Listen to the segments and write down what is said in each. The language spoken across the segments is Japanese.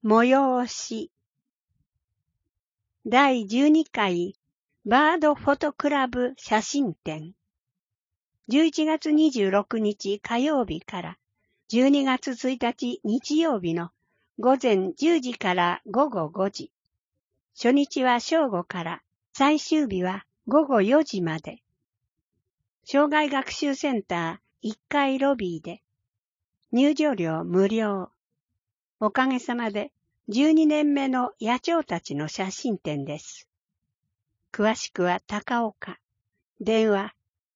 催し。第12回バードフォトクラブ写真展。11月26日火曜日から12月1日日曜日の午前10時から午後5時。初日は正午から最終日は午後4時まで。障害学習センター1階ロビーで入場料無料。おかげさまで12年目の野鳥たちの写真展です。詳しくは高岡。電話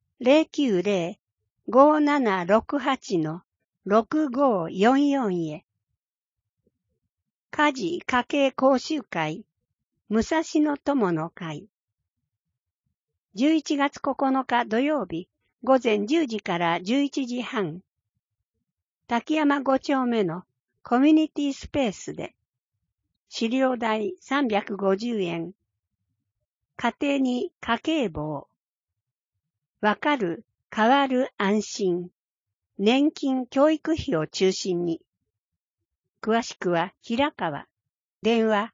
090-5768-6544へ。家事家計講習会武蔵野友の会。11月9日土曜日午前10時から11時半。滝山5丁目のコミュニティスペースで資料代350円。家庭に家計簿。わかる、変わる安心。年金教育費を中心に。詳しくは平川。電話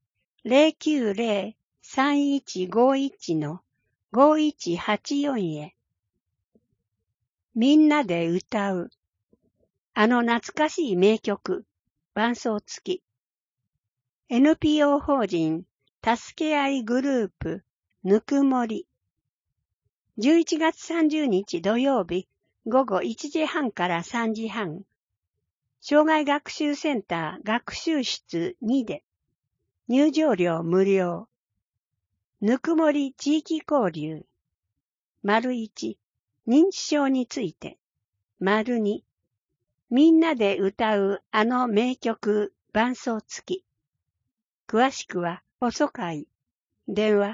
090-3151-5184へ。みんなで歌う。あの懐かしい名曲、伴奏付き。NPO 法人、助け合いグループ、ぬくもり。11月30日土曜日、午後1時半から3時半。障害学習センター学習室2で、入場料無料。ぬくもり地域交流。1、認知症について。2、みんなで歌うあの名曲、伴奏付き。詳しくは、細会。電話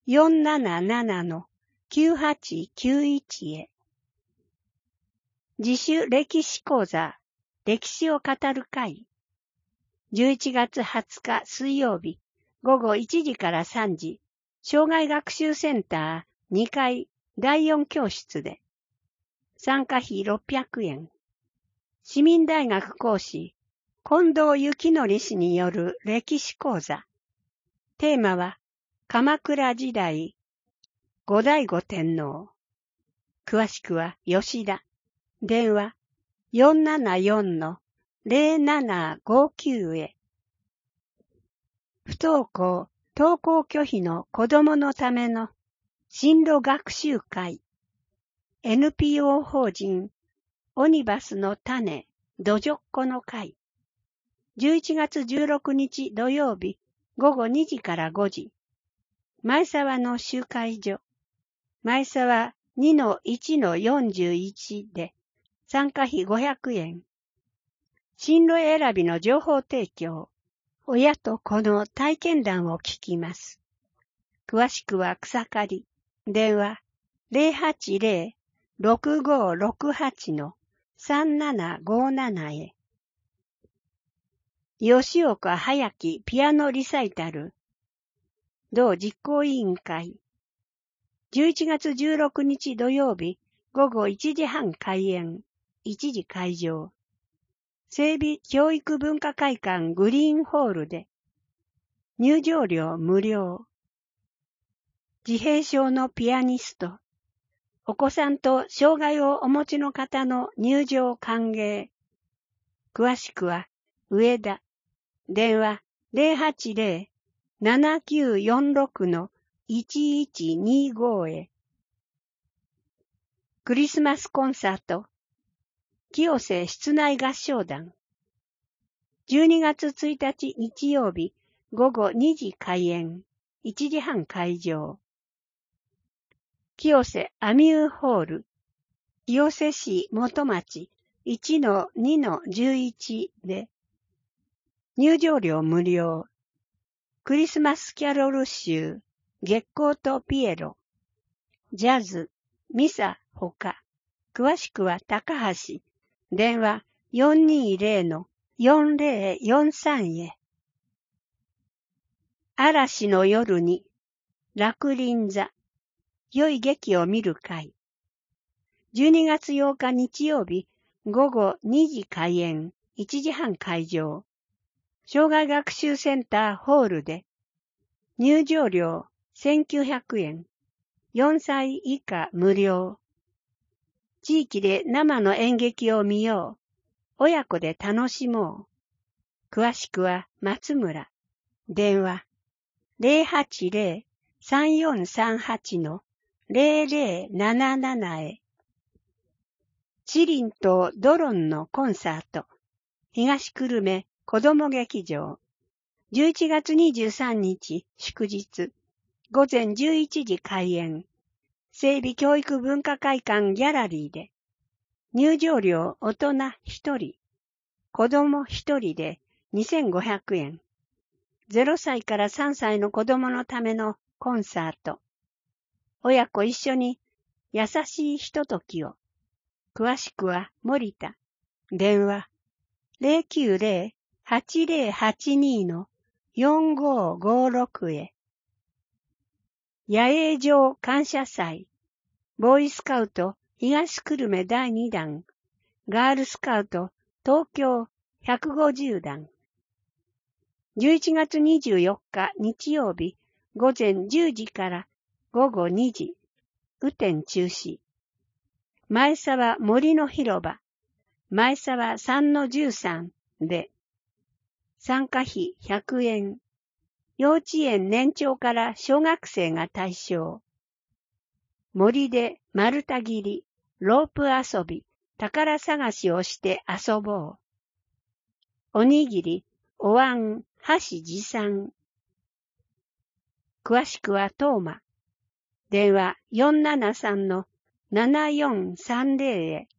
477-9891へ。自主歴史講座、歴史を語る会。11月20日水曜日、午後1時から3時、障害学習センター2階第4教室で。参加費600円。市民大学講師、近藤幸則氏による歴史講座。テーマは、鎌倉時代、後醍醐天皇。詳しくは吉田。電話474-0759へ。不登校、登校拒否の子供のための進路学習会。NPO 法人オニバスの種、どじょっこの会。11月16日土曜日午後2時から5時。前沢の集会所。前沢 2-1-41 で参加費500円。進路選びの情報提供。親と子の体験談を聞きます。詳しくは草刈。電話080-6568-3757へ。吉岡早樹ピアノリサイタル。同実行委員会。11月16日土曜日午後1時半開演、1時開場。整備教育文化会館グリーンホールで。入場料無料。自閉症のピアニスト。お子さんと障害をお持ちの方の入場歓迎。詳しくは上田。電話080-7946-1125へ。クリスマスコンサート。清瀬室内合唱団。12月1日日曜日午後2時開演、1時半開場。清瀬アミューホール。清瀬市元町 1-2-11 で。入場料無料。クリスマスキャロル集、月光とピエロ。ジャズ、ミサ、ほか。詳しくは高橋。電話420-4043へ。嵐の夜に、楽林座。良い劇を見る会。12月8日日曜日、午後2時開演、1時半開場。 障害学習センターホールで、入場料1900円、4歳以下無料。地域で生の演劇を見よう。親子で楽しもう。詳しくは松村。電話 080-3438-0077 へ。チリンとドロンのコンサート。東久留米子ども劇場。11月23日祝日。午前11時開演。整備教育文化会館ギャラリーで。入場料大人1人。子供1人で2500円。0歳から3歳の子供のためのコンサート。親子一緒に優しいひとときを。詳しくは森田。電話 090-8082-4556 へ。野営場感謝祭。ボーイスカウト東久留米第2弾。ガールスカウト東京150弾。11月24日日曜日午前10時から午後2時。雨天中止。前沢森の広場。前沢3-13で。参加費100円。幼稚園年長から小学生が対象。森で丸太切り、ロープ遊び、宝探しをして遊ぼう。おにぎり、お椀、箸持参。詳しくはトーマ。電話473-7430へ。